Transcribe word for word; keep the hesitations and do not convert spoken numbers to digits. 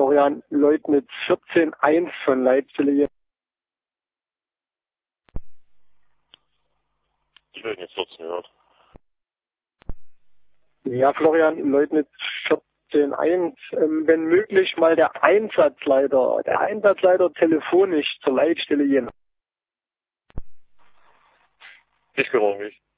Florian Leutnitz vierzehn eins von Leitstelle Jena. Die werden jetzt vierzehn gehört. Ja, Florian Leutnitz vierzehn eins. Ähm, wenn möglich mal der Einsatzleiter, der Einsatzleiter telefonisch zur Leitstelle Jena. Ich kümmere mich.